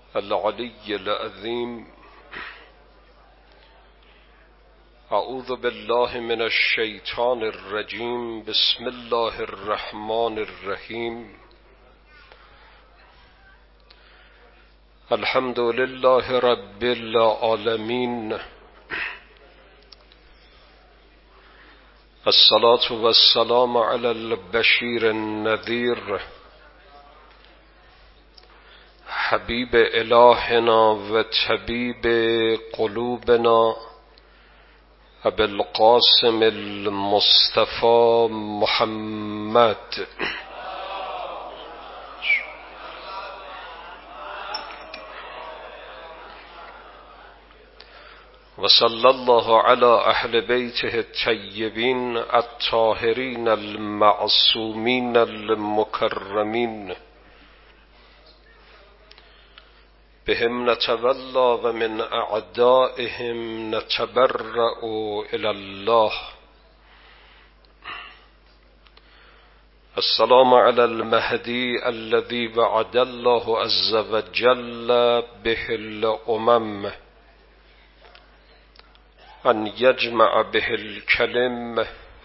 العلي العظيم. أعوذ بالله من الشيطان الرجيم. بسم الله الرحمن الرحيم. الحمد لله رب العالمين، الصلاة والسلام على البشير النذير حبيب إلهنا وطبيب قلوبنا أبي القاسم المصطفى محمد وصلى الله على أهل بيته الطيبين الطاهرين المعصومين المكرمين. بهم نتولى ومن أعدائهم نتبرأ إلى الله. السلام على المهدي الذي وعد الله عز وجل به الأمم أن يجمع به الكلم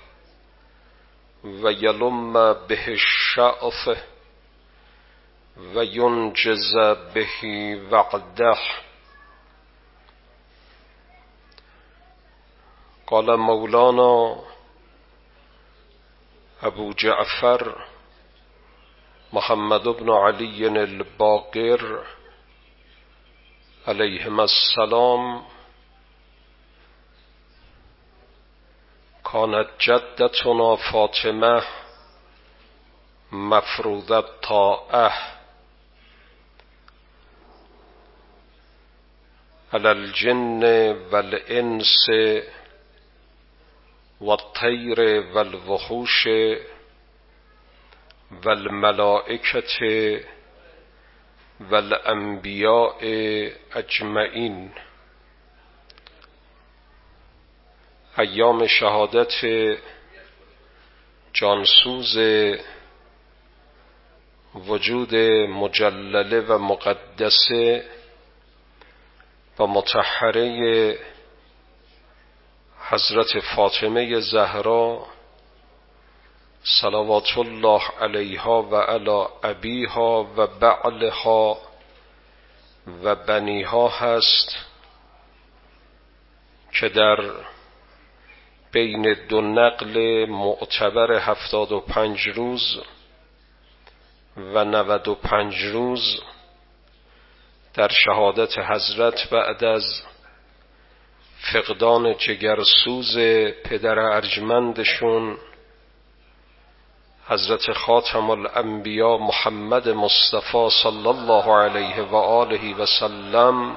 ويلم به الشأف وينجز به وعده. قال مولانا أبو جعفر محمد بن علي الباقر عليهما السلام: كانت جدتنا فاطمة مفروضة الطاعة على الجن والإنس والطير والوحوش والملائكة والأنبياء أجمعين. ایام شهادت جانسوز وجود مجلل و مقدسه و مطهره حضرت فاطمه زهرا صلوات الله علیها و علی ابیها و بعلها و بنیها هست که در بین دو نقل معتبر 75 روز و 95 روز در شهادت حضرت بعد از فقدان جگرسوز پدر ارجمندشون حضرت خاتم الانبیا محمد مصطفی صلی الله علیه و آله و سلم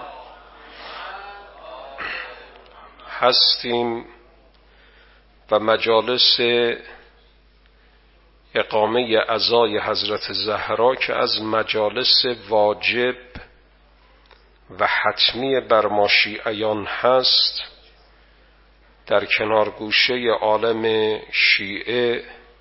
هستیم و مجالس اقامه عزای حضرت زهرا که از مجالس واجب و حتمی بر ما شیعیان هست در کنار گوشه عالم شیعه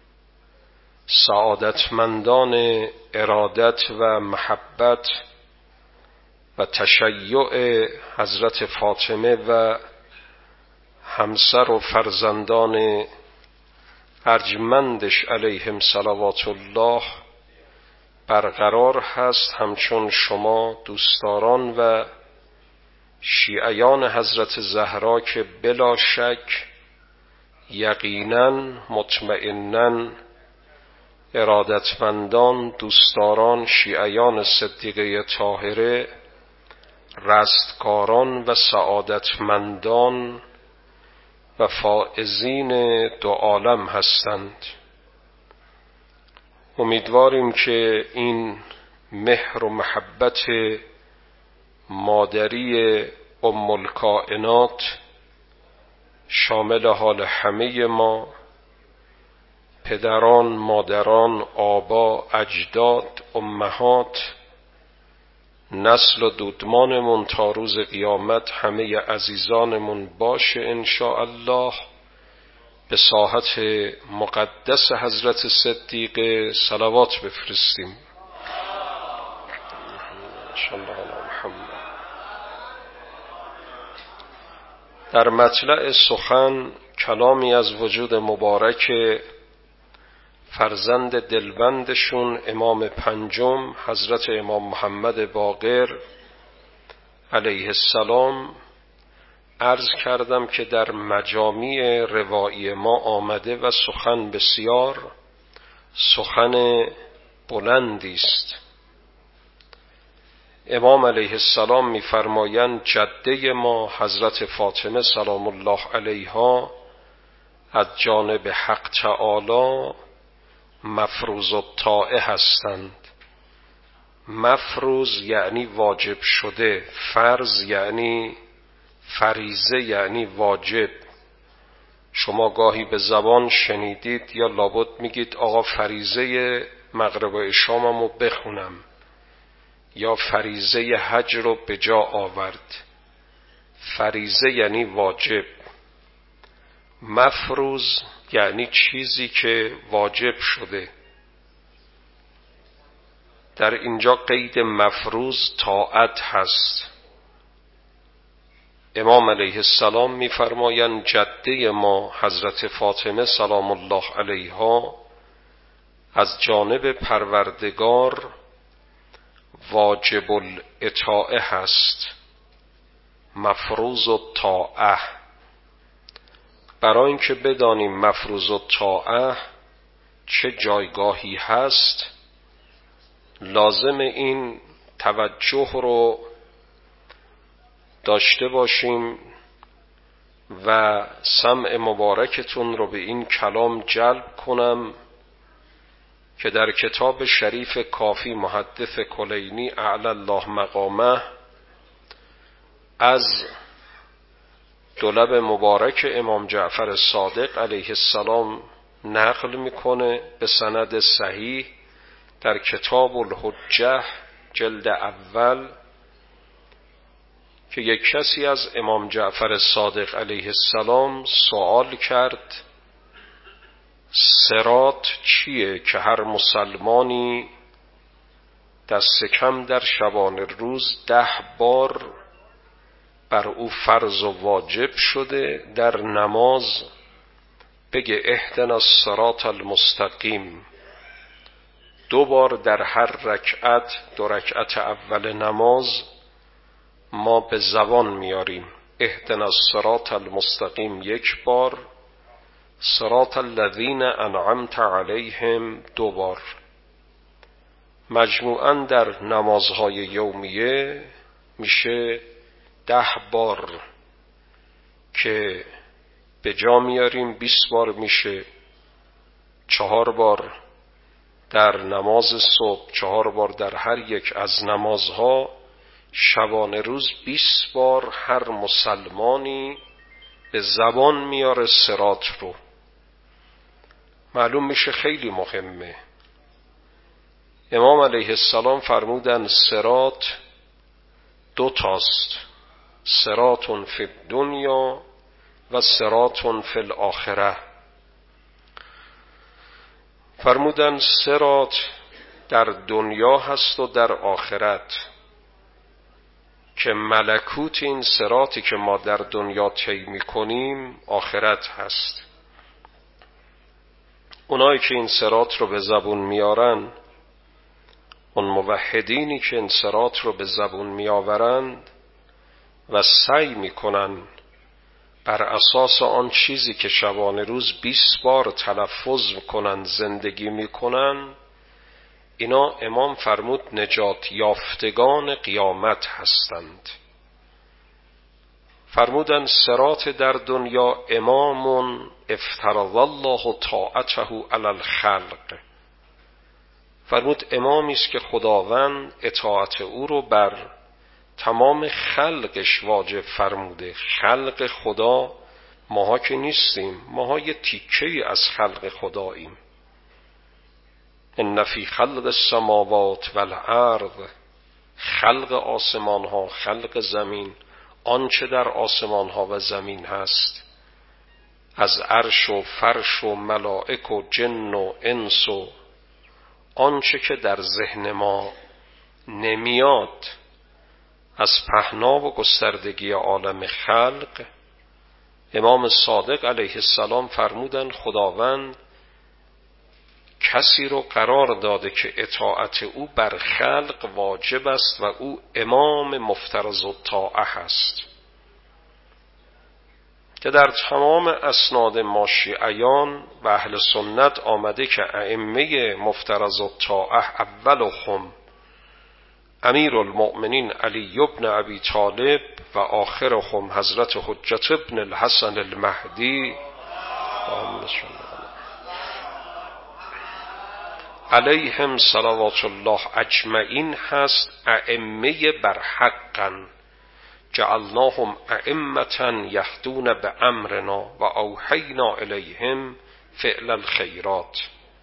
سعادتمندان ارادت و محبت و تشیع حضرت فاطمه و همسر و فرزندان ارجمندش علیهم صلوات الله برقرار هست، همچون شما دوستداران و شیعیان حضرت زهرا که بلا شک یقینا مطمئنا ارادتمندان دوستداران شیعیان صدیقه طاهره رستگاران و سعادتمندان و فائزین دو عالم هستند. امیدواریم که این مهر و محبت مادری ام الکائنات شامل حال همه ما، پدران، مادران، آبا، اجداد، امهات، نسل و دودمانمون تا روز قیامت همه عزیزانمون باشه انشاءالله. به ساحت مقدس حضرت صدیقه صلوات بفرستیم. صلی الله علی محمد. در مطلع سخن کلامی از وجود مبارک فرزند دلبندشون امام پنجم حضرت امام محمد باقر علیه السلام عرض کردم که در مجامع روایی ما آمده و سخن بسیار سخن بلندی است. امام علیه السلام می‌فرمایند جده ما حضرت فاطمه سلام الله علیها از جانب حق تعالی مفروض الطاعه هستند. مفروض یعنی واجب شده، فرض یعنی فریضه یعنی واجب. شما گاهی به زبان شنیدید یا لابد میگید آقا فریضه مغرب و عشامو بخونم یا فریضه حج رو به جا آورد. فریضه یعنی واجب، مفروض یعنی چیزی که واجب شده. در اینجا قید مفروض طاعت هست. امام علیه السلام می‌فرمایند جده ما حضرت فاطمه سلام الله علیها از جانب پروردگار واجب الاطاعه هست، مفروض الطاعه. برای اینکه بدانیم مفروض الطاعه چه جایگاهی هست لازم این توجه رو داشته باشیم و سمع مبارکتون رو به این کلام جلب کنم که در کتاب شریف کافی محدث کلینی اعلی الله مقامه از دولب مبارک امام جعفر صادق علیه السلام نقل میکنه به سند صحیح در کتاب الحجه جلد اول که یک کسی از امام جعفر صادق علیه السلام سوال کرد صراط چیه که هر مسلمانی دست کم در شبانه روز 10 بار بر او فرض و واجب شده در نماز بگه اهدنا الصراط المستقیم 2 بار در هر رکعت 2 رکعت اول نماز ما به زبان میاریم اهدنا الصراط المستقیم 1 بار، صراط الذین انعمت علیهم 2 بار. مجموعاً در نمازهای یومیه میشه 10 بار که به جا میاریم 20 بار میشه 4 بار در نماز صبح 4 بار در هر یک از نمازها شبانه روز 20 بار هر مسلمانی به زبان میاره صراط رو. معلوم میشه خیلی مهمه. امام علیه السلام فرمودن صراط 2 تاست، صراط فی الدنیا و صراط فی الاخره. فرمودن صراط در دنیا هست و در آخرت که ملکوت این صراطی که ما در دنیا طی می‌کنیم آخرت هست. اونایی که این صراط رو به زبون میارن، اون موحدینی که این صراط رو به زبون میآورند و سعی میکنن بر اساس آن چیزی که شبانه روز 20 بار تلفظ میکنن زندگی میکنن، اینا امام فرمود نجات یافتگان قیامت هستند. فرمودن صراط در دنیا امام افترض الله طاعته علی الخلق. فرمود امامی است که خداوند اطاعت او رو بر تمام خلقش واجب فرموده. خلق خدا ماها که نیستیم، ماها یه تیکه‌ای از خلق خداییم. ان فی خلق السماوات والارض، خلق آسمان ها خلق زمین، آنچه در آسمان ها و زمین هست از عرش و فرش و ملائک و جن و انس و آنچه که در ذهن ما نمیاد از پهنا و گستردگی عالم خلق امام صادق علیه السلام فرمودند خداوند کسی رو قرار داده که اطاعت او بر خلق واجب است و او امام مفترض الطاعه هست، که در تمام اسناد ما شیعیان و اهل سنت آمده که ائمه مفترض الطاعه اولهم امیر المؤمنین علی بن ابی طالب و آخرهم حضرت حجت ابن الحسن المهدی علیهم صلوات الله اجمعین هست. ائمه برحقا جعلناهم ائمة یهدون بامرنا و اوحینا الیهم فعل الخیرات.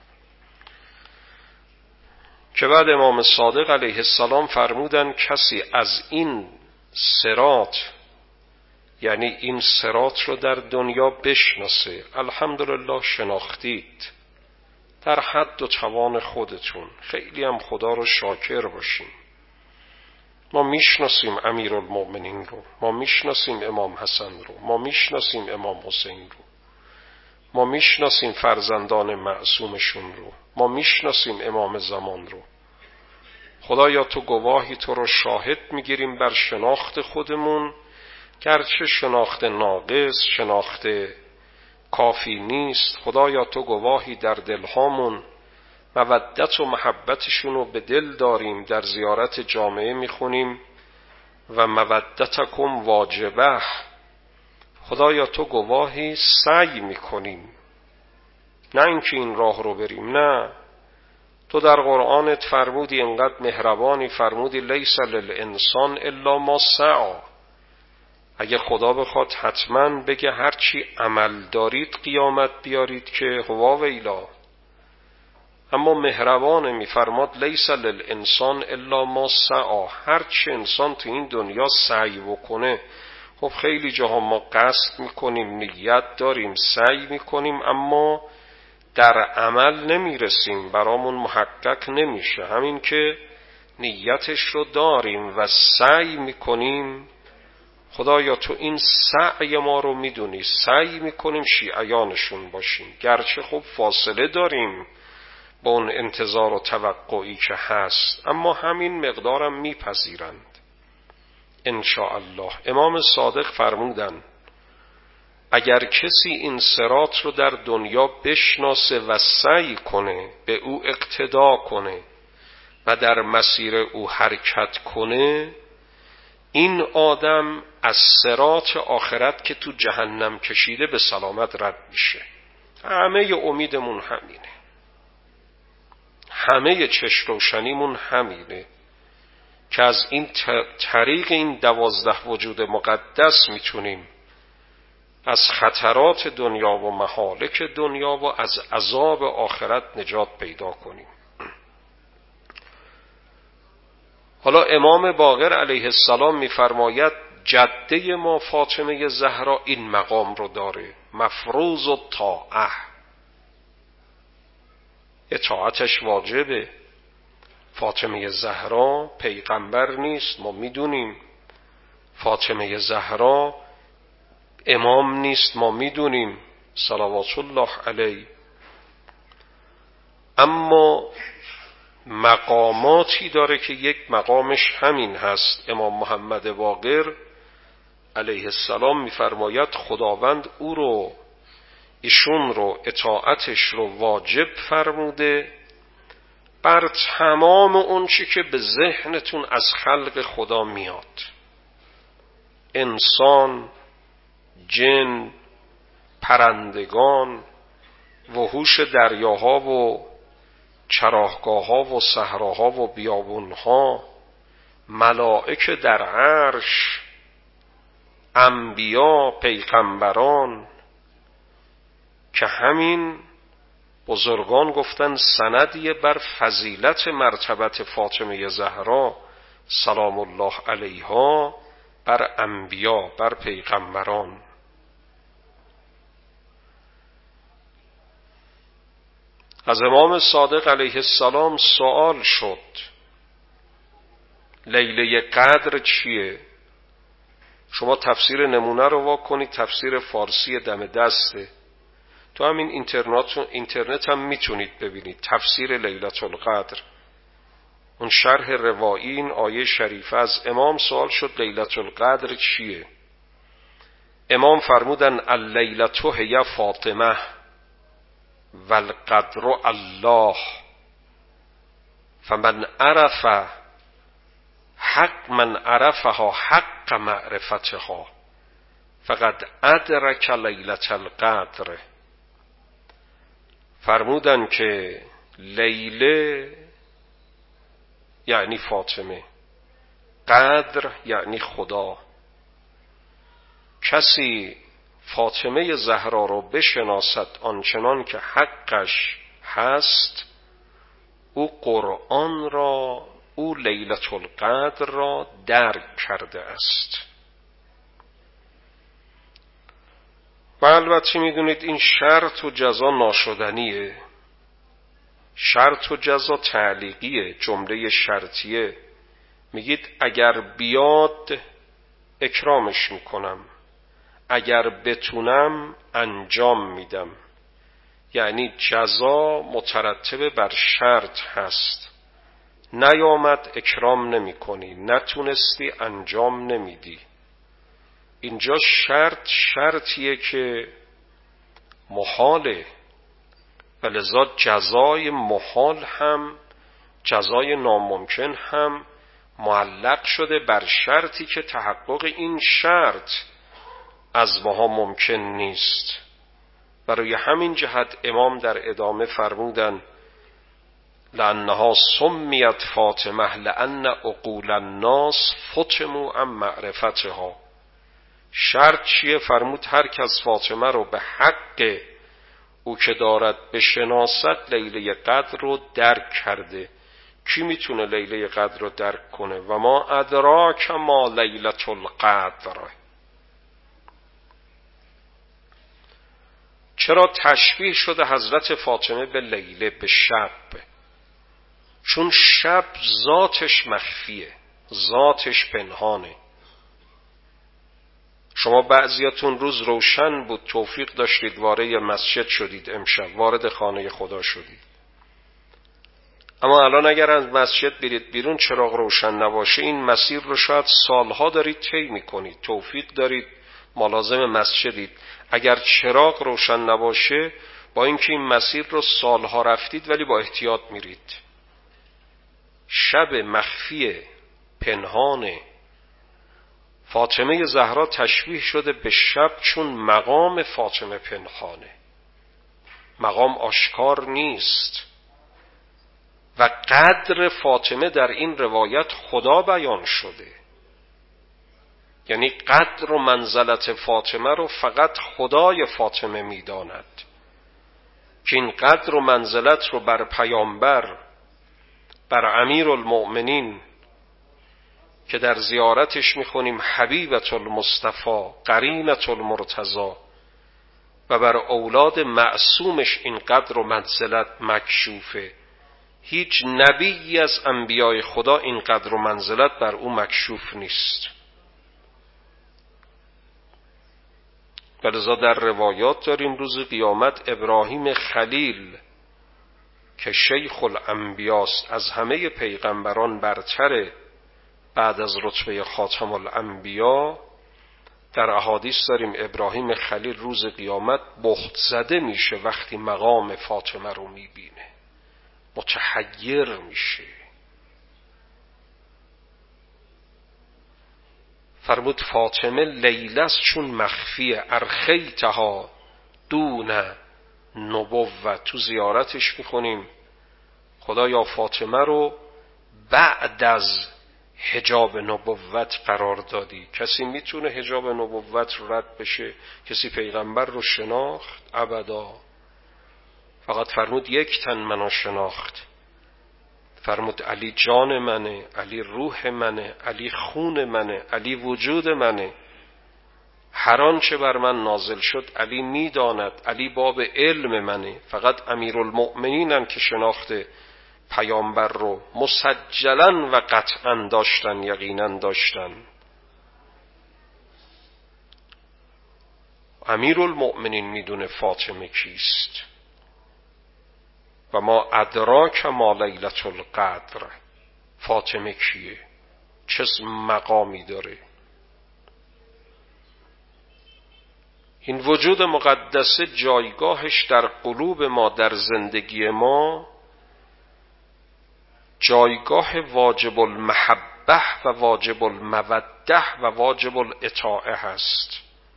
که بعد امام صادق علیه السلام فرمودن کسی از این صراط، یعنی این صراط رو در دنیا بشناسه، الحمدلله شناختید در حد و توان خودتون، خیلی هم خدا رو شاکر باشیم. ما میشناسیم امیرالمؤمنین رو، ما میشناسیم امام حسن رو، ما میشناسیم امام حسین رو، ما میشناسیم فرزندان معصومشون رو، ما میشناسیم امام زمان رو. خدایا تو گواهی، تو رو شاهد میگیریم بر شناخت خودمون، گرچه شناخت ناقص، شناخت کافی نیست. خدایا تو گواهی در دلهامون مودت و محبتشون رو به دل داریم، در زیارت جامعه میخونیم و مودتکم واجبه. خدایا تو گواهی سعی میکنیم، نه اینکه این راه رو بریم، نه. تو در قرآنت فرمودی انقدر مهربانی، فرمودی لیس للانسان الا ما سعی. اگه خدا بخواد حتما بگه هرچی عمل دارید قیامت بیارید که هوا ویلا، اما مهربانه میفرماد لیس للانسان الا ما سعی. هرچی انسان تو این دنیا سعی بکنه. خب خیلی جاها ما قصد میکنیم، نیت داریم، سعی میکنیم، اما در عمل نمیرسیم، برامون محقق نمیشه. همین که نیتش رو داریم و سعی میکنیم، خدایا تو این سعی ما رو میدونی، سعی میکنیم شیعیانشون باشیم، گرچه خب فاصله داریم با اون انتظار و توقعی که هست، اما همین مقدارم میپذیرند انشاءالله. امام صادق فرمودن اگر کسی این صراط رو در دنیا بشناسه و سعی کنه به او اقتدا کنه و در مسیر او حرکت کنه، این آدم از صراط آخرت که تو جهنم کشیده به سلامت رد میشه. همه امیدمون همینه، همه چشم روشنیمون همینه که از این طریق این 12 وجود مقدس میتونیم از خطرات دنیا و مهالک دنیا و از عذاب آخرت نجات پیدا کنیم. حالا امام باقر علیه السلام میفرماید جده ما فاطمه زهرا این مقام رو داره، مفروض الطاعه، اطاعتش واجبه. فاطمه زهرا پیغمبر نیست، ما میدونیم. فاطمه زهرا امام نیست، ما میدونیم، صلوات الله علیه. اما مقاماتی داره که یک مقامش همین هست. امام محمد باقر علیه السلام میفرماید خداوند او رو، ایشون رو، اطاعتش رو واجب فرموده بر تمام اون چی که به ذهنتون از خلق خدا میاد، انسان، جن، پرندگان، وحوش دریاها و چراگاه‌ها و صحراها و بیابونها، ملائک در عرش، انبیا، پیغمبران، که همین بزرگان گفتن سندیه بر فضیلت مرتبت فاطمه زهرا سلام الله علیها بر انبیا، بر پیغمبران. از امام صادق علیه السلام سوال شد لیله قدر چیه؟ شما تفسیر نمونه رو واکنید، تفسیر فارسی دم دسته، تو همین اینترنت هم میتونید ببینید تفسیر لیلة القدر. اون شرح روایی این آیه شریفه از امام سوال شد لیلة القدر چیه؟ امام فرمودن اللیلة هی فاطمه والقدر الله فمن عرف حق من عرفها حق معرفتها فقد ادرک لیلة القدر. فرمودن که لیله یعنی فاطمه، قدر یعنی خدا. کسی فاطمه زهرا رو بشناسد آنچنان که حقش هست، او قرآن را، او لیلة القدر را درک کرده است. و البته میدونید این شرط و جزا ناشدنیه، شرط و جزا تعلیقیه، جمله شرطیه. میگید اگر بیاد اکرامش میکنم، اگر بتونم انجام میدم. یعنی جزا مترتب بر شرط هست، نیامد اکرام نمی کنی، نتونستی انجام نمیدی. اینجا شرطیه که محاله، و لذا جزای محال هم، جزای ناممکن هم معلق شده بر شرطی که تحقق این شرط از ماها ممکن نیست. برای همین جهت امام در ادامه فرمودن لأنها سمیت فاطمه لأن عقول الناس فتموا عن معرفتها. شرط چیه؟ فرمود هر کس فاطمه رو به حق او که دارد بشناسد لیله قدر رو درک کرده. کی میتونه لیله قدر رو درک کنه؟ و ما ادراک ما لیلة القدر. چرا تشبیه شده حضرت فاطمه به لیله، به شب؟ چون شب ذاتش مخفیه، ذاتش پنهانه. شما بعضیاتون روز روشن بود، توفیق داشتید وارد مسجد شدید، امشب وارد خانه خدا شدید. اما الان اگر از مسجد برید بیرون چراغ روشن نباشه، این مسیر رو شاید سالها دارید طی میکنید، توفیق دارید ملازم مسجدید. اگر چراغ روشن نباشه، با اینکه این مسیر رو سالها رفتید ولی با احتیاط میرید. شب مخفیه، پنهانه. فاطمه زهرا تشبیه شده به شب چون مقام فاطمه پنهانه، مقام آشکار نیست. و قدر فاطمه در این روایت خدا بیان شده، یعنی قدر و منزلت فاطمه رو فقط خدای فاطمه میداند که این قدر و منزلت رو بر پیامبر، بر امیرالمؤمنین که در زیارتش میخونیم حبیبة المصطفى قرینة المرتضی، و بر اولاد معصومش این قدر و منزلت مکشوفه. هیچ نبی از انبیای خدا این قدر و منزلت بر او مکشوف نیست. ولذا در روایات داریم روز قیامت ابراهیم خلیل که شیخ الانبیاست، از همه پیغمبران برتره بعد از رتبه خاتم الانبیا، در احادیث داریم ابراهیم خلیل روز قیامت بهت زده میشه وقتی مقام فاطمه رو میبینه، متحیر میشه. فرمود فاطمه لیله است چون مخفیه، ارخیتها دون نبوت. تو زیارتش میخونیم خدایا فاطمه رو بعد از حجاب نبوت قرار دادی. کسی میتونه حجاب نبوت رد بشه؟ کسی پیغمبر رو شناخت؟ ابدا. فقط فرمود یک تن منو شناخت، فرمود علی جان منه، علی روح منه، علی خون منه، علی وجود منه. هر آنچه بر من نازل شد علی میداند، علی باب علم منه. فقط امیرالمؤمنینن که شناخت پیامبر رو مسجلاً و قطعاً داشتن، یقیناً داشتن. امیرالمؤمنین میدونه فاطمه کیست و ما ادراک ما لیلة القدر، فاطمه کیه، چه مقامی داره. این وجود مقدسه جایگاهش در قلوب ما، در زندگی ما، جایگاه واجب المحبه و واجب الموده و واجب الاطاعه هست.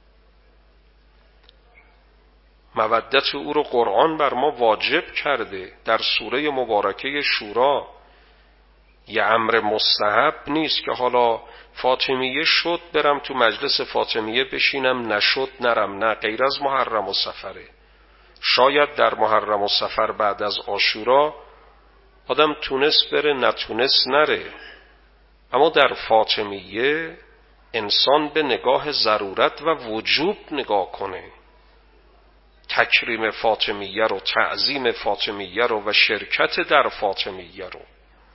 مودت او رو قرآن بر ما واجب کرده در سوره مبارکه شورا. یه امر مستحب نیست که حالا فاطمیه شد برم تو مجلس فاطمیه بشینم، نشد نرم، نه، غیر از محرم و سفره. شاید در محرم و سفر بعد از عاشورا آدم تونست بره، نتونست نره، اما در فاطمیه انسان به نگاه ضرورت و وجوب نگاه کنه. تکریم فاطمیه رو، تعظیم فاطمیه رو و شرکت در فاطمیه رو.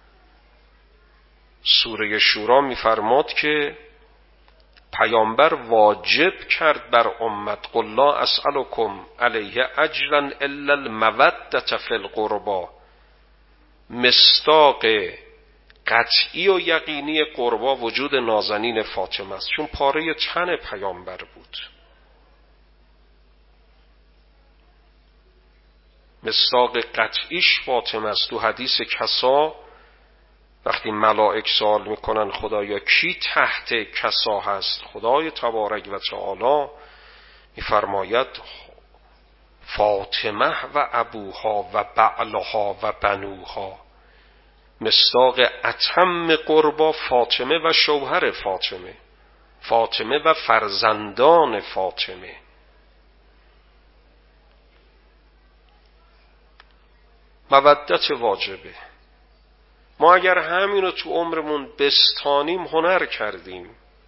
سوره شورا می‌فرماد که پیامبر واجب کرد بر امت قل لا اسألکم علیه اجرا الا المودة فی القربى. مصداق قطعی و یقینی قربا وجود نازنین فاطمه است، چون پاره تن پیامبر بود. مصداق قطعیش فاطمه است. تو حدیث کسا وقتی ملائک سوال میکنن خدایا کی تحت کسا هست، خدای تبارک و تعالی میفرماید فاطمه و ابوها و بعلها و بنوها. مصداق اتم قربا فاطمه و شوهر فاطمه، فاطمه و فرزندان فاطمه. مودت واجبه. ما اگر همین رو تو عمرمون بستانیم هنر کردیم.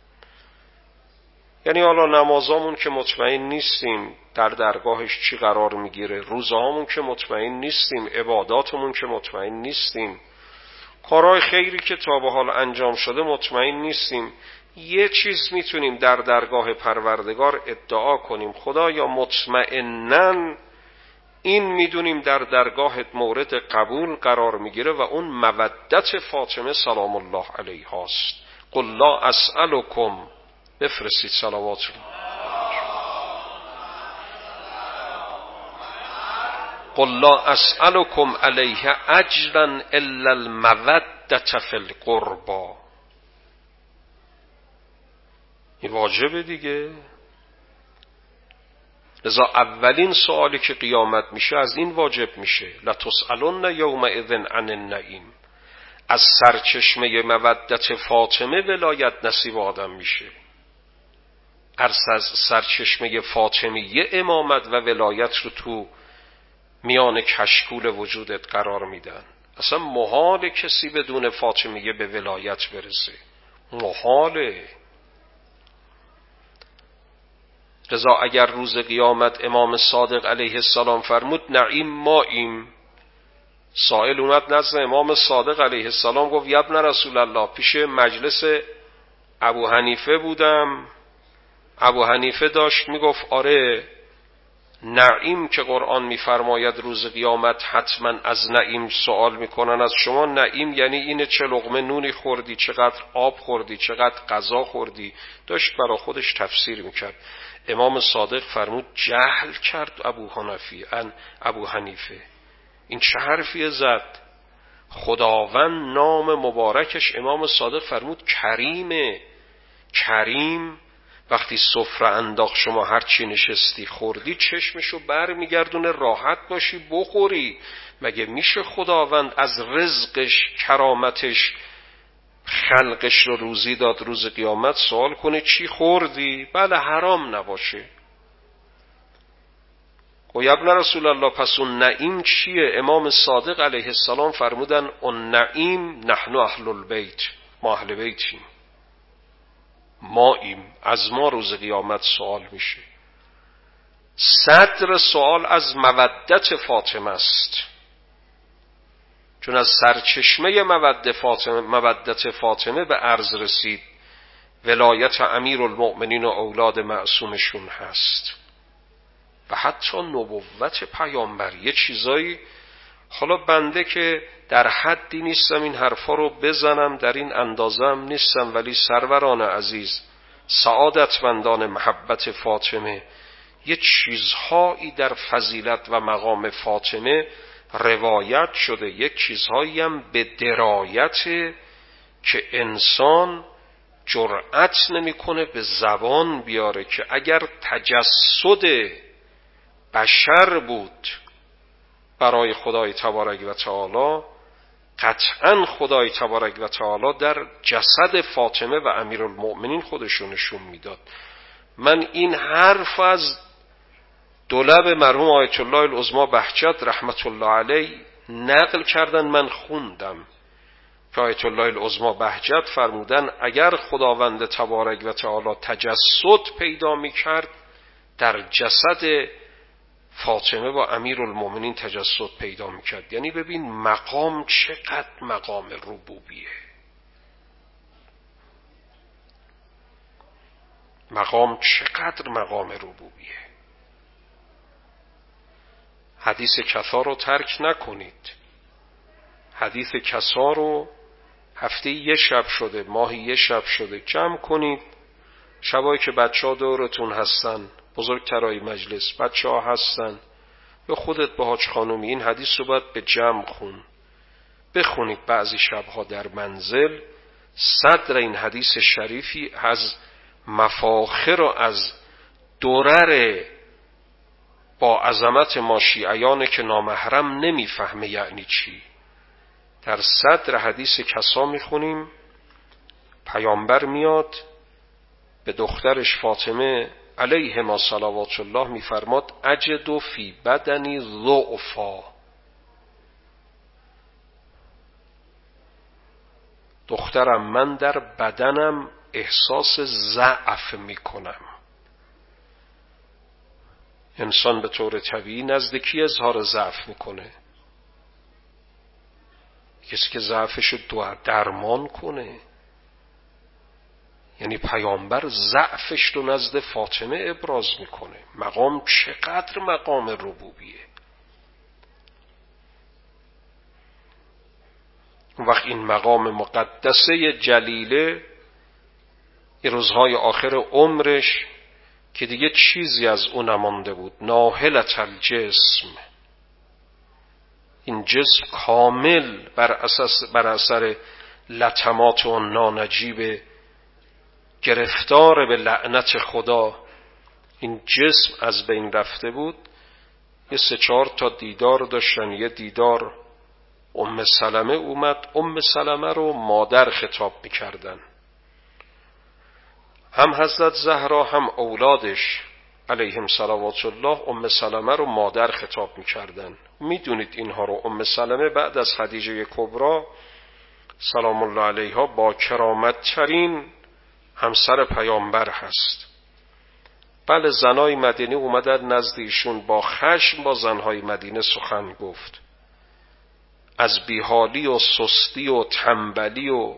یعنی حالا نمازامون که مطمئن نیستیم در درگاهش چی قرار میگیره، روزهامون که مطمئن نیستیم، عباداتمون که مطمئن نیستیم، کارهای خیری که تا به حال انجام شده مطمئن نیستیم، یه چیز میتونیم در درگاه پروردگار ادعا کنیم خدایا مطمئناً این میدونیم در درگاهت مورد قبول قرار میگیره و اون مودت فاطمه سلام الله علیها است. قل لا اسألکم، بفرستید صلوات رو. قل لا اسألکم علیه اجرا الا المودة فی القربى. این واجبه دیگه. لذا اولین سوالی که قیامت میشه از این واجب میشه لتسألن یومئذ عن النعیم. از سرچشمه مودت فاطمه ولایت نصیب آدم میشه. از سرچشمه فاطمیه امامت و ولایت رو تو میان کشکول وجودت قرار میدن. اصلا محاله کسی بدون فاطمیه به ولایت برسه، محاله. لذا اگر روز قیامت امام صادق علیه السلام فرمود نعیم ماییم، سائل اومد نزد امام صادق علیه السلام گفت یا ابن رسول الله پیش مجلس ابو حنیفه بودم، ابو حنیفه داشت میگفت آره نعیم که قرآن میفرماید روز قیامت حتما از نعیم سوال میکنن از شما. نعیم یعنی اینه چه لقمه نونی خوردی، چقدر آب خوردی، چقدر غذا خوردی. داشت برای خودش تفسیر میکرد. امام صادق فرمود جهل کرد ابو حنیفه. این چه حرفی زد؟ خداوند نام مبارکش امام صادق فرمود کریمه. کریم وقتی سفره انداخت شما هر چی نشستی خوردی چشمشو بر میگردونه راحت باشی بخوری. مگه میشه خداوند از رزقش کرامتش خلقش رو روزی داد روز قیامت سوال کنه چی خوردی؟ بله حرام نباشه. و ابن رسول الله پس اون نعیم چیه؟ امام صادق علیه السلام فرمودن اون نعیم نحن اهل البیت، ما اهل بیتیم، ماییم، از ما روز قیامت سوال میشه. صدر سوال از مودت فاطمه است. چون از سرچشمه مودت فاطمه به عرض رسید ولایت امیرالمؤمنین و اولاد معصومشون هست و حتی نبوت پیامبر. یه چیزایی حالا بنده که در حدی نیستم این حرفا رو بزنم، در این اندازم نیستم، ولی سروران عزیز، سعادتمندان محبت فاطمه، یه چیزهایی در فضیلت و مقام فاطمه روایت شده، یک چیزهایی هم به درایت که انسان جرأت نمیکنه به زبان بیاره، که اگر تجسد بشر بود برای خدای تبارک و تعالی، قطعا خدای تبارک و تعالی در جسد فاطمه و امیرالمؤمنین خودشو نشون میداد. من این حرف از دولب مرحوم آیت الله العظمی بهجت رحمت الله علیه نقل کردن، من خوندم که آیت الله العظمی بهجت فرمودن اگر خداوند تبارک و تعالی تجسد پیدا میکرد در جسد فاطمه و امیرالمؤمنین تجسد پیدا میکرد. یعنی ببین مقام چقدر مقام ربوبیه، مقام چقدر مقام ربوبیه. حدیث کسا رو ترک نکنید. حدیث کسا رو هفته یه شب شده، ماهی یه شب شده جمع کنید. شبایی که بچه ها دورتون هستن، بزرگترای مجلس بچه ها هستن، یا خودت با حاج خانومی، این حدیث رو باید به جمع بخونید بعضی شبها در منزل. صدر این حدیث شریفی از مفاخر و از درر با عظمت ما شیعیانه که نامحرم نمیفهمه یعنی چی. در صدر حدیث کسا میخونیم پیامبر میاد به دخترش فاطمه علیهما صلوات الله میفرماد اجد فی بدنی ضعفا، دخترم من در بدنم احساس ضعف میکنم. انسان به طور طبیعی نزدیکی اظهار ضعف میکنه، کسی که ضعفش رو درمان کنه. یعنی پیامبر ضعفش رو نزد فاطمه ابراز میکنه. مقام چقدر مقام ربوبیه. وقت این مقام مقدسه جلیله این روزهای آخر عمرش که دیگه چیزی از اون نمانده بود، ناهلت الجسم، این جسم کامل بر اثر لطمات و نانجیب گرفتار به لعنت خدا این جسم از بین رفته بود. یه 3-4 تا دیدار داشتن. یه دیدار ام سلمه اومد، ام سلمه رو مادر خطاب میکردن، هم حضرت زهرا هم اولادش علیهم صلوات الله ام سلمه رو مادر خطاب میکردن. میدونید اینها رو. ام سلمه بعد از خدیجه کبری سلام الله علیها با کرامت ترین همسر پیامبر هست. بله زنای مدینه اومدن نزد ایشون، با خشم با زنهای مدینه سخن گفت، از بیحالی و سستی و تنبلی و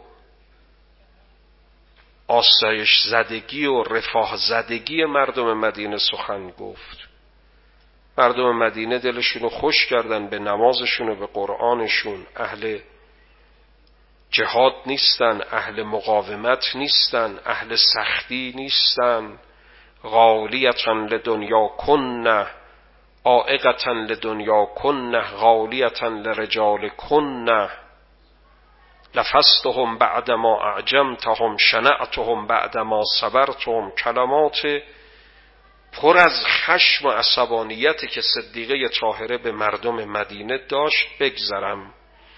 آسایش زدگی و رفاه زدگی مردم مدینه سخن گفت. مردم مدینه دلشونو خوش کردن به نمازشون و به قرآنشون. اهل جهاد نیستن، اهل مقاومت نیستن، اهل سختی نیستن. غالیتا لدنیا کنه عائقتا لدنیا کنه غالیتا لرجال کنه لفظتهم بعدما اعجمتهم شنعتهم بعدما صبرتهم. کلمات پر از خشم و عصبانیتی که صدیقه طاهره به مردم مدینه داشت بگذرم.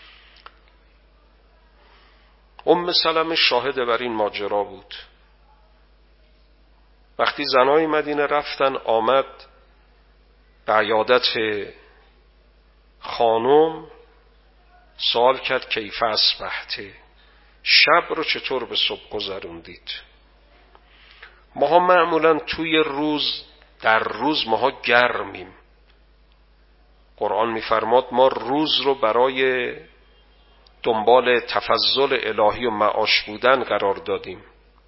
ام سلمه شاهد بر این ماجرا بود. وقتی زنای مدینه رفتن، آمد به عیادت خانم، سوال کرد کیف اصبحته، شب رو چطور به صبح گذروندید؟ ماها معمولا توی روز، در روز ماها گرمیم. قرآن میفرماد ما روز رو برای دنبال تفضل الهی و معاش بودن قرار دادیم.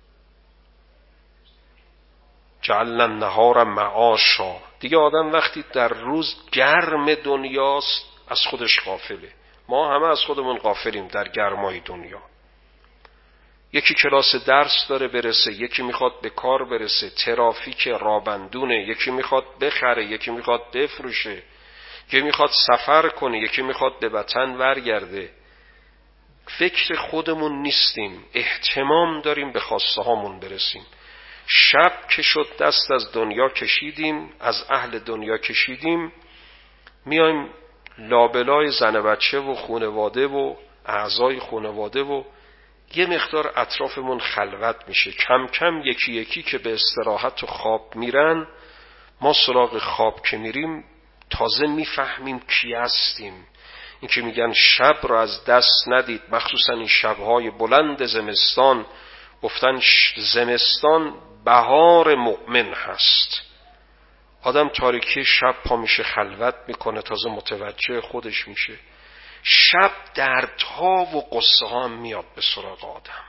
جعلنا النهار معاشا. دیگه آدم وقتی در روز گرم دنیاست از خودش غافله. ما همه از خودمون غافلیم در گرمای دنیا. یکی کلاس درس داره برسه، یکی میخواد به کار برسه، ترافیک رابندونه، یکی میخواد بخره، یکی میخواد بفروشه، یکی میخواد سفر کنه، یکی میخواد به وطن برگرده. فکر خودمون نیستیم، اهتمام داریم به خواسته هامون برسیم. شب که شد دست از دنیا کشیدیم، از اهل دنیا کشیدیم، میایم لابلای زن و بچه و خانواده و اعضای خانواده و یه مقدار اطرافمون خلوت میشه. کم کم یکی یکی که به استراحت و خواب میرن، ما سراغ خواب که میریم تازه میفهمیم کی هستیم. این که میگن شب را از دست ندید، مخصوصا این شبهای بلند زمستان، گفتن زمستان بهار مؤمن هست. آدم تاریکی شب پا میشه خلوت میکنه، تازه متوجه خودش میشه. شب دردها و قصه ها میاد به سراغ آدم.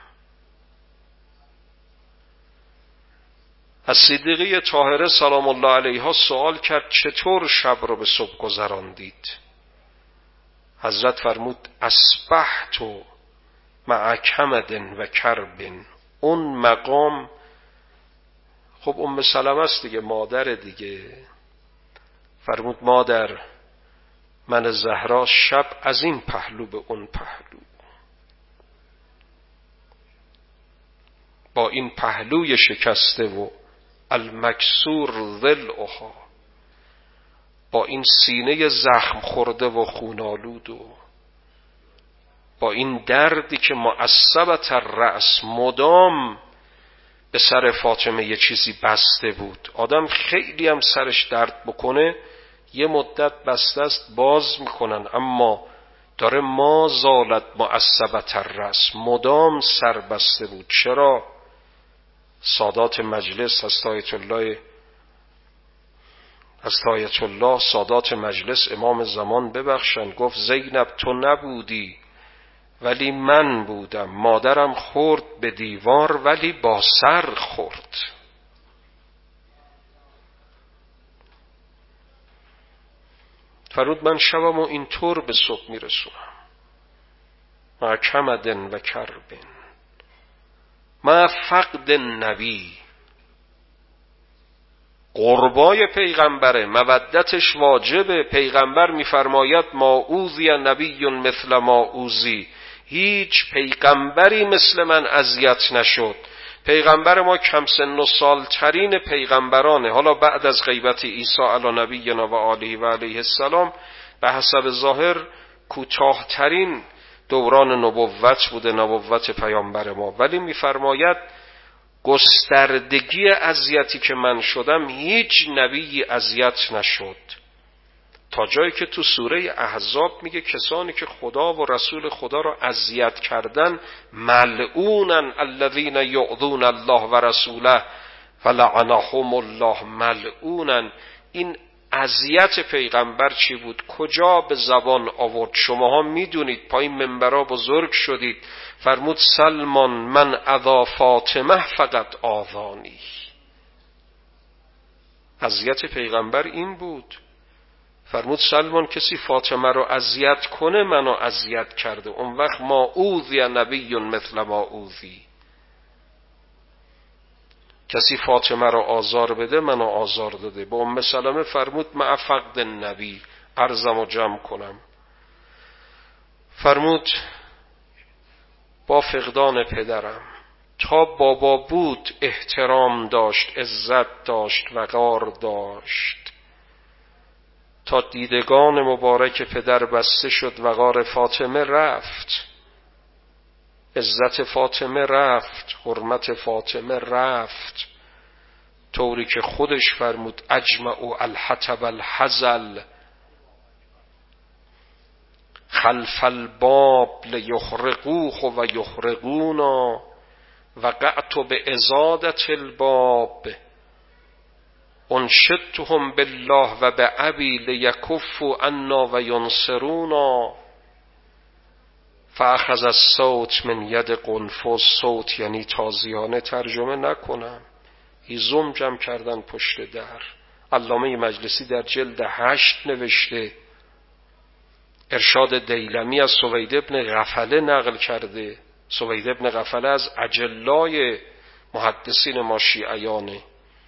از صدیقه طاهره سلام الله علیها سوال کرد چطور شب رو به صبح گذراندید؟ حضرت فرمود اصبحت مع کمد و کرب. اون مقام، خب ام سلمه است دیگه، مادر دیگه. فرمود مادر، من زهرا شب از این پهلو به اون پهلو، با این پهلوی شکسته و المکسور ضلعها، با این سینه زخم خورده و خونالود و با این دردی که معصبت الرأس مدام به سر فاطمه یه چیزی بسته بود. آدم خیلی هم سرش درد بکنه یه مدت بسته است باز میکنن، اما داره ما زالت معصبت الرأس، مدام سر بسته بود. چرا؟ سادات مجلس حضرت الله سادات مجلس امام زمان ببخشن، گفت زینب تو نبودی ولی من بودم، مادرم خورد به دیوار ولی با سر خورد. فرود من شبمو اینطور به صبح میرسونم، مع کمد و کرب، مع فقد نبی. قربای پیغمبره، مودتش واجبه. پیغمبر میفرماید ما اوذی نبی مثل ما اوذی، هیچ پیغمبری مثل من اذیت نشد. پیغمبر ما کم سن و سال ترین پیغمبرانه. حالا بعد از غیبت عیسی علی نبینا و آله و علیه السلام به حسب ظاهر کوتاه ترین دوران نبوت بوده، نبوت پیامبر ما، ولی میفرماید گستردگی اذیتی که من شدم هیچ نبی اذیت نشد. تا جایی که تو سوره احزاب میگه کسانی که خدا و رسول خدا را اذیت کردن ملعونن الذین یؤذون الله و رسوله فلعنهم الله ملعونن. این اذیت پیغمبر چی بود؟ کجا به زبان آورد؟ شماها میدونید، پایین منبرها بزرگ شدید. فرمود سلمان من اذا فاطمه فقط آذانی. اذیت پیغمبر این بود. فرمود سلمان کسی فاطمه رو اذیت کنه منو اذیت کرده. اون وقت ما اوذی نبی مثل ما اوذی، کسی فاطمه رو آزار بده منو آزار داده. با ام سلمه فرمود مع فقد نبی، عرضم رو جمع کنم. فرمود با فقدان پدرم، تا بابا بود احترام داشت، عزت داشت، وقار داشت. تا دیدگان مبارک پدر بسته شد وقار فاطمه رفت، عزت فاطمه رفت، حرمت فاطمه رفت. طوری که خودش فرمود اجمعوا الحطب الحزل خلف الباب لیخرقوه و یخرقونا، وقعت بازادة الباب انشدتهم بالله و به ابی لیکفوا عنا و ینصرونا. فرمود فاخذ الصوت من ید قنفذ، صوت یعنی تازیانه، ترجمه نکنم. هیزم جمع کردن پشت در. علامه مجلسی در جلد 8 نوشته، ارشاد دیلمی از سوید بن غفله نقل کرده. سوید بن غفله از اجلای محدثین ما شیعیانه.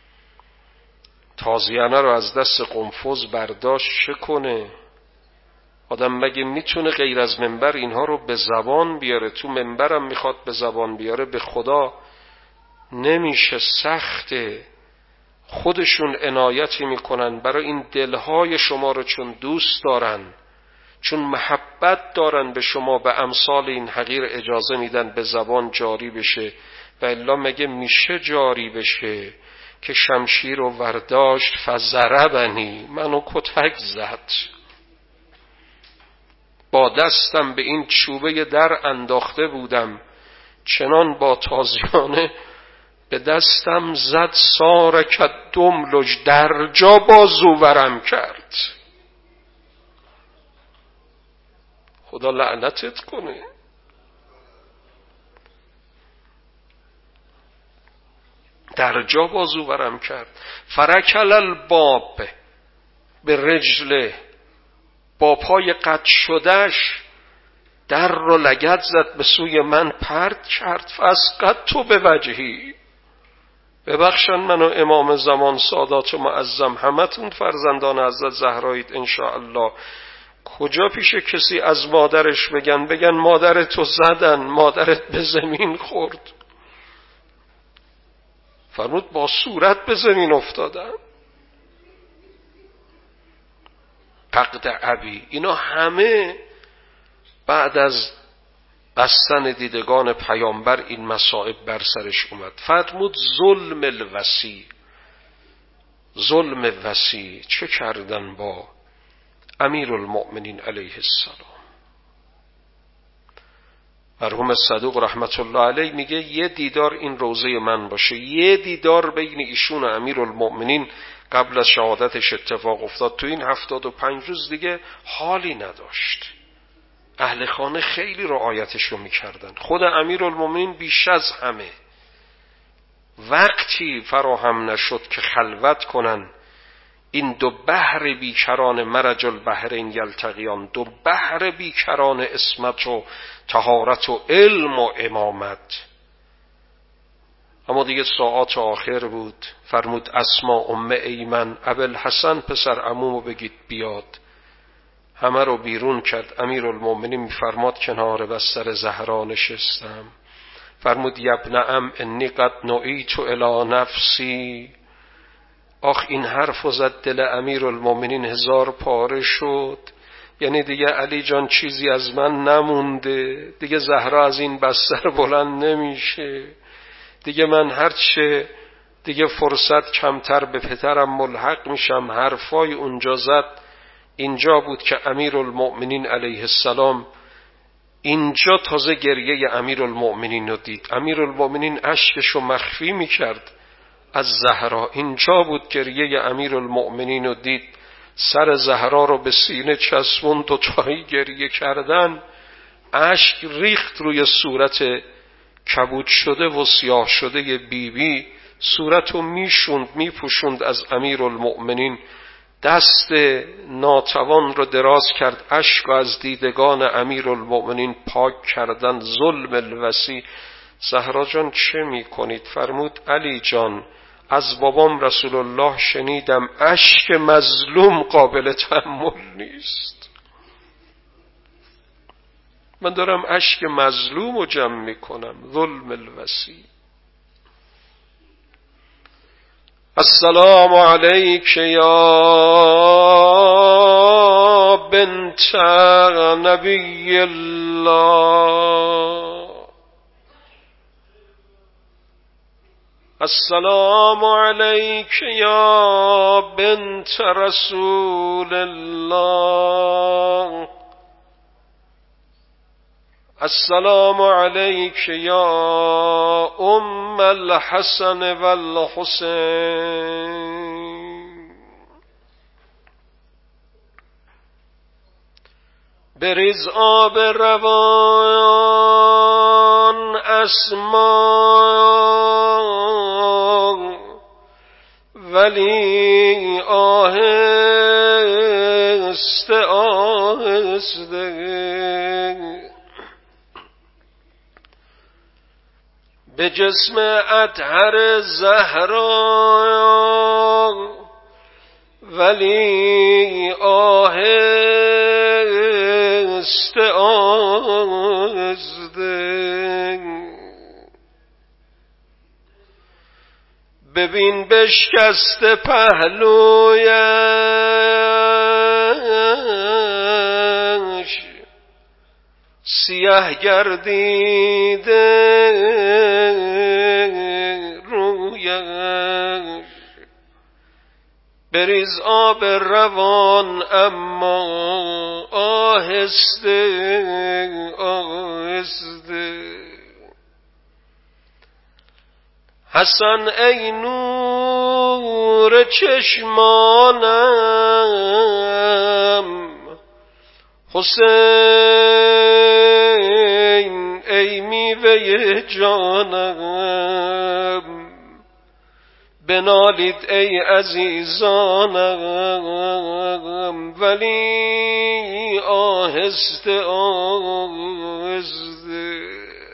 تازیانه رو از دست قنفذ برداشت، چه کنه؟ آدم مگه میتونه غیر از منبر اینها رو به زبان بیاره؟ تو منبرم میخواد به زبان بیاره، به خدا نمیشه، سخته. خودشون عنایتی میکنن برای این دلهای شما رو، چون دوست دارن، چون محبت دارن به شما، به امثال این حقیر اجازه میدن به زبان جاری بشه. و الا مگه میشه جاری بشه که شمشیر رو ورداشت فضربنی، منو کتک زد، با دستم به این چوبه در انداخته بودم، چنان با تازیانه به دستم زد، سارکت دملج، در جا بازو ورم کرد. خدا لعنتت کنه. در جا بازو ورم کرد. فرکل الباب به رجله، با پای قطع شدهش در رو لگد زد، به سوی من پرت کرد. فاسقط تو به وجهی، ببخشن منو امام زمان، سادات و معظم، همتون فرزندان حضرت زهرایید انشاءالله. کجا پیش کسی از مادرش بگن مادرتو زدن، مادرت به زمین خورد؟ فرمود با صورت به زمین افتادن. فقد ابی، اینا همه بعد از بستن دیدگان پیامبر این مصائب بر سرش اومد. فرمود ظلم الوصی، ظلم وصی. چه کردن با امیرالمؤمنین علیه السلام؟ مرحوم صدوق رحمت الله علیه میگه یه دیدار این روزه من باشه، یه دیدار بین ایشون و امیرالمؤمنین قبل از شهادتش اتفاق افتاد. تو این 75 روز دیگه حالی نداشت. اهل خانه خیلی رعایتش رو میکردن، خود امیرالمؤمنین بیش از همه. وقتی فراهم نشد که خلوت کنن، این دو بحر بیکران مرج البحرین یلتقیان، دو بحر بیکران عصمت و طهارت و علم و امامت. اما دیگه ساعات آخر بود. فرمود اسما ام ایمن، ابوالحسن پسر عمومو بگید بیاد. همه رو بیرون کرد. امیرالمؤمنین میفرماد کنار بستر زهرا نشستم. فرمود یبن ام انی قد نعیت الی نفسی. آخ این حرف زد، دل امیرالمؤمنین 1000 پاره شد. یعنی دیگه علی جان چیزی از من نمونده، دیگه زهرا از این بستر بلند نمیشه، دیگه من هرچه دیگه فرصت کمتر به پدرم ملحق میشم. حرفای اونجا زد. اینجا بود که امیرالمؤمنین علیه السلام، اینجا تازه گریه امیرالمؤمنین رو دید. امیرالمؤمنین اشکشو مخفی میکرد از زهرا. اینجا بود گریه امیرالمؤمنین رو دید. سر زهرا رو به سینه چسبوند و تایی گریه کردن. اشک ریخت روی صورت کبود شده و سیاه شده بیبی. صورت رو میپوشوند از امیرالمؤمنین. دست ناتوان رو دراز کرد، اشک از دیدگان امیرالمؤمنین پاک کردن. ظلم الوصی. زهرا جان چه میکنید؟ فرمود علی جان از بابام رسول الله شنیدم اشک مظلوم قابل تحمل نیست. من دارم اشک مظلوم رو جمع میکنم. ظلم الوصی. السلام علیک یا بنت نبی الله، السلام علیک یا بنت رسول الله، السلام علیک یا ام الحسن والحسین. بریز آب روان اسما، ولی آهسته آهسته. به جسم اطهر زهرا، ولی آهسته آهسته. ببین بشکسته پهلویش، سیاه گردیده رویش. بریز آب روان اما آهسته آهسته. حسن ای نور چشمانم، حسین ای میوه جانم. بنالید ای عزیزانم، ولی آهسته آهسته.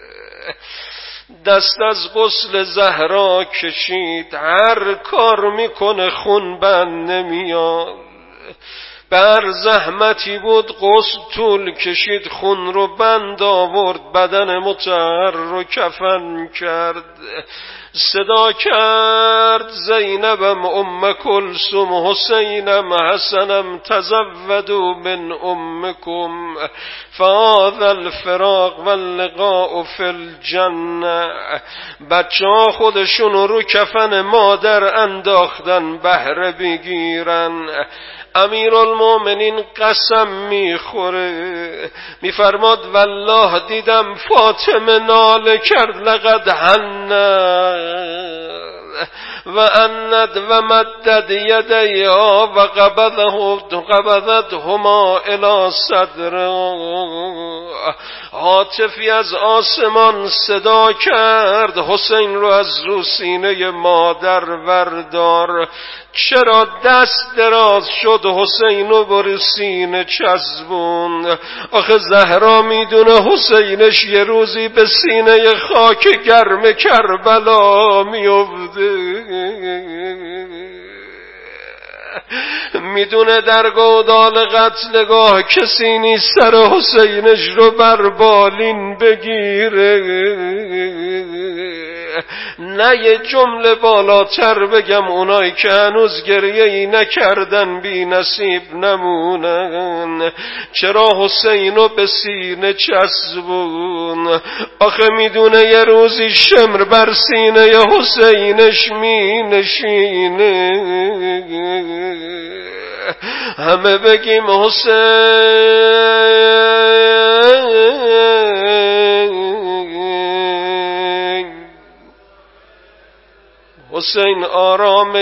دست از غسل زهرا کشید، هر کار میکنه خون بند نمیاد. بر زحمتی بود غسل طول کشید، خون رو بند آورد، بدن مطهر رو کفن کرد. صدا کرد زینبم ام کلثوم، حسینم حسنم تزودوا من امکم، فهذا الفراق واللقاء فی الجنه. بچه ها خودشون رو کفن مادر انداختن بهره بگیرن. امیرالمومنین قسم میخوره، میفرماد والله دیدم فاطمه ناله کرد لقد حنت و اند و مدد یدیها و قبضتهما الی صدرها. عاطفی از آسمان صدا کرد حسین رو از رو سینه مادر وردار. چرا دست دراز شد حسین رو بر سینه چسبوند؟ آخه زهرا میدونه حسینش یه روزی به سینه خاک گرم کربلا میفته. میدونه در گودال قتلگاه کسی نیست سر حسینش رو بر بالین بگیره. نه یه جمله بالاتر بگم، اونایی که هنوز گریه‌ای نکردن بی نصیب نمونن. چرا حسینو به سینه چسبون؟ آخه میدونه یه روزی شمر بر سینه حسینش می نشینه. همه بگیم حسین آرام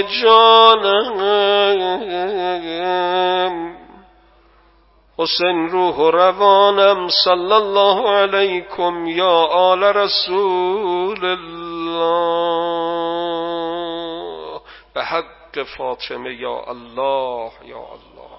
جانم، حسین روح و روانم. صلی الله علیکم یا آل رسول الله، به حق فاطمه یا الله یا الله.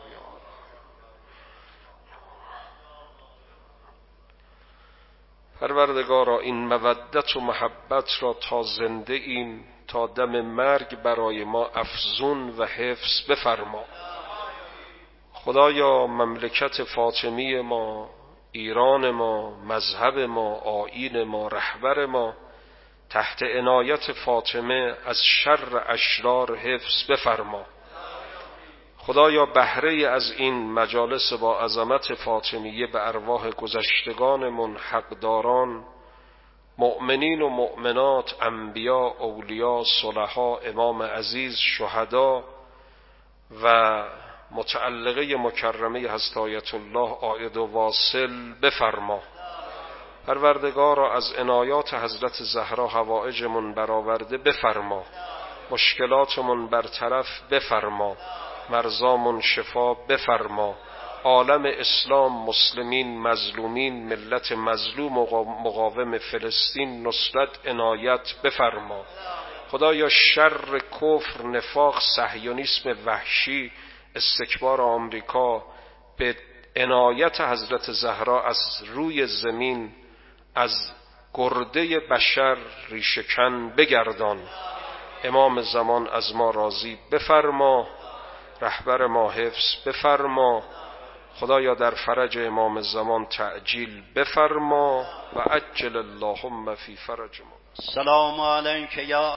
پروردگارا این مودت و محبت را تا زنده ایم تا دم مرگ برای ما افزون و حفظ بفرما. خدایا مملکت فاطمی ما، ایران ما، مذهب ما، آیین ما، رهبر ما تحت عنایت فاطمه از شر اشرار حفظ بفرما. خدایا بهره از این مجالس با عظمت فاطمیه به ارواح گذشتگانمون، حقداران، مؤمنین و مؤمنات، انبیا، اولیا، صلحا، امام عزیز، شهدا و متعلقه مکرمه حضرت آیت الله عائد و واصل بفرما. پروردگارا از عنایات حضرت زهرا حوائجمون برآورده بفرما، مشکلاتمون برطرف بفرما، مرضامون شفا بفرما، عالم اسلام، مسلمین، مظلومین، ملت مظلوم و مقاوم فلسطین نصرت عنایت بفرما. خدایا شر کفر، نفاق، صهیونیسم وحشی، استکبار آمریکا به عنایت حضرت زهرا از روی زمین، از گرده بشر ریشه‌کن بگردان. امام زمان از ما راضی بفرما، رهبر ما حفظ بفرما. خدایا در فرج امام زمان تعجیل بفرما و عجل اللهم فی فرج ما. سلام علیک یا